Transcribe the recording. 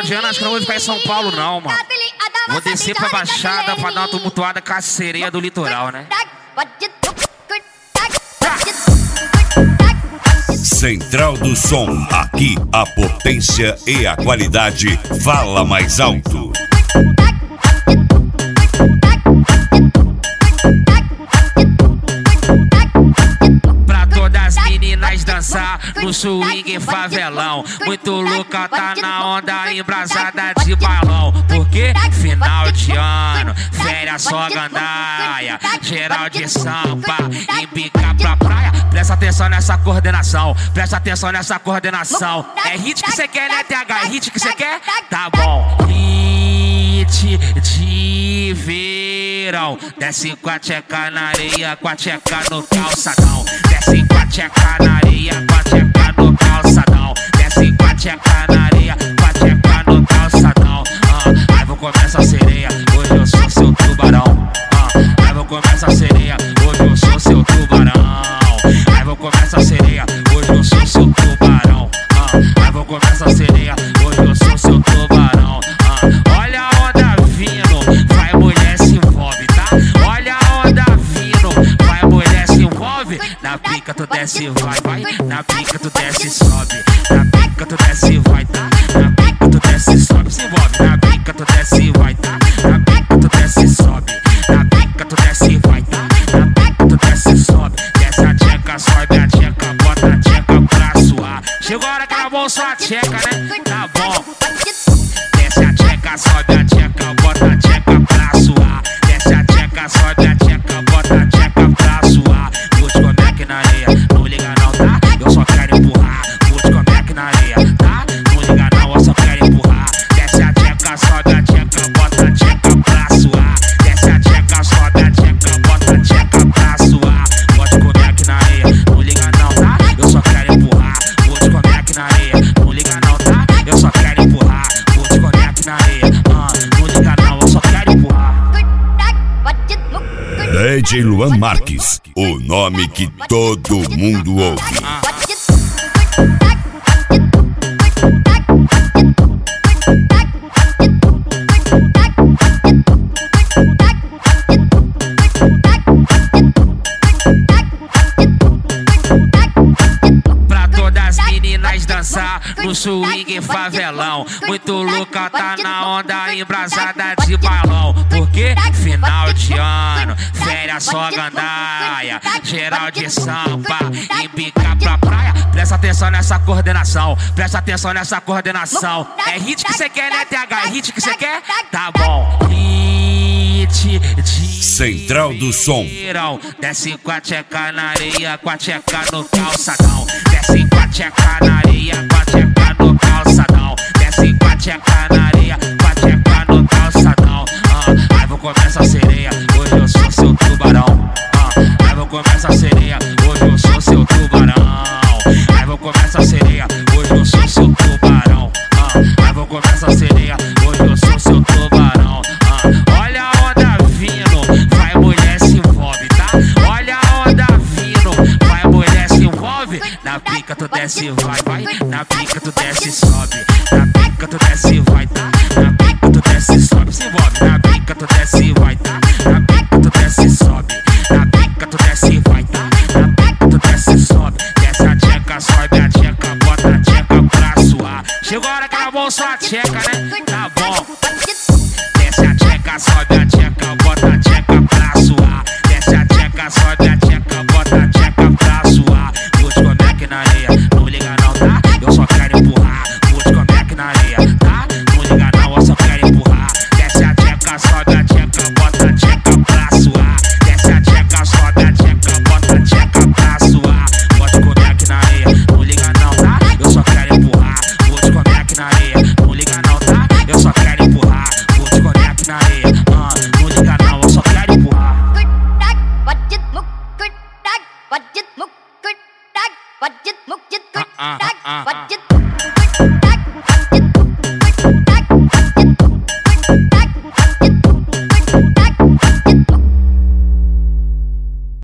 de ano, acho que não vou ficar em São Paulo não, mano. Vou descer pra Baixada pra dar uma tumultuada com a sereia do litoral, né? Central do Som, aqui a potência e a qualidade fala mais alto. Pra todas as meninas dançar no swing favelão. Muito louca, tá na onda embrasada de balão. Porque final de ano, férias só gandaia, geral de sampa, embica pra praia. Presta atenção nessa coordenação, presta atenção nessa coordenação. É hit que cê quer, né, TH? É hit que cê quer? Tá bom. Hit de verão. Desce com a tcheca na areia, com a tcheca no calçadão. Desce com a tcheca na areia, com a tcheca no calçadão. Desce com a tcheca na areia, com a tcheca no calçadão. Aí vou comer essa sereia, hoje eu sou seu tubarão. Aí vou comer essa sereia, hoje eu sou seu tubarão. Aí vou comer essa sereia, hoje eu sou seu tubarão. Aí vou comer essa sereia, hoje eu sou seu tubarão. Olha a onda vindo, vai mulher se envolve, tá? Olha a onda vindo, vai mulher se envolve. Na pica tu desce, vai, vai. Na pica tu desce, sobe. Na pica tu desce, vai, tá? Na pica tu desce, sobe, se envolve. Na pica tu desce, vai, tá? Na pica tu desce, sobe. Na pica tu desce, vai, tá? Na pica tu desce, sobe. Desce a tcheca, sobe a tcheca, bota a tcheca pra suar. Chegou a hora que ela bolsou a tcheca, né? Tá bom. Desce a tcheca, sobe a tcheca, bota a tcheca pra suar. Desce a tcheca, sobe a tcheca, bota a tcheca pra suar. Vou te comer aqui na areia, não liga não, tá? Eu só quero empurrar. Vou te comer aqui na areia, tá? Não liga não, eu só quero empurrar. Desce a tcheca, sobe a tcheca, bota a tcheca pra suar. Desce a tcheca, sobe a tcheca, bota a tcheca pra suar. Vou te comer aqui na areia, não liga não, tá? Eu só quero empurrar. Vou te comer aqui na areia, não liga não, tá? Eu só quero empurrar. Vou te comer aqui na areia, não liga não, eu só quero empurrar. DJ Luan Marques, o nome que todo mundo ouve. Pra todas as meninas dançar no swing favelão. Muito louca, tá na onda embrasada de balão. Porque final de ano, férias só gandaia, geral de sampa, embica pra praia. Presta atenção nessa coordenação, presta atenção nessa coordenação. É hit que cê quer, né, TH? É hit que cê quer? Tá bom. Hit de Central do Som. verão. Desce com a tcheca na areia, com a tcheca no calçadão. Desce com a tcheca na areia, com a tcheca no calçadão. Desce com a tcheca na areia, com a tcheca no calçadão. Aí vou comer essa sereia, hoje eu sou seu tubarão. Aí vou comer essa sereia, hoje eu sou seu tubarão. Aí vou comer essa sereia, hoje eu sou seu tubarão. Aí vou comer essa sereia, hoje eu sou seu tubarão. Olha a onda vindo, vai mulher se envolve, tá? Olha a onda vindo, vai mulher se envolve. Na pica tu desce, vai, vai. Na pica tu desce, sobe. Na pica tu desce, vai, tá? Na pica tu desce, sobe, se envolve. Na pica tu desce, vai, tá? Na pica tu desce, sobe. Na pica tu desce, vai, tá? Na pica tu desce, sobe. Desce a tcheca, sobe a tcheca, bota a tcheca pra suar. Chegou a hora que ela bolsou a tcheca, né? Tá bom. Desce a tcheca, sobe a tcheca, bota a tcheca pra suar. Desce a tcheca, sobe a tcheca, bota a tcheca pra suar. Vou te comer aqui na areia, não liga não, tá? Eu só quero empurrar. Vou te comer aqui na areia, tá? Não liga não, eu só quero empurrar. Desce a tcheca, sobe a tcheca, bota a tcheca pra suar. Desce a tcheca, sobe a tcheca, bota a tcheca pra suar. Vou te comer aqui na areia, não liga não, tá? Eu só quero empurrar. Vou te comer aqui na areia, não liga não, tá? Eu só quero empurrar. Vou te comer aqui na areia, não liga não, eu só quero empurrar. What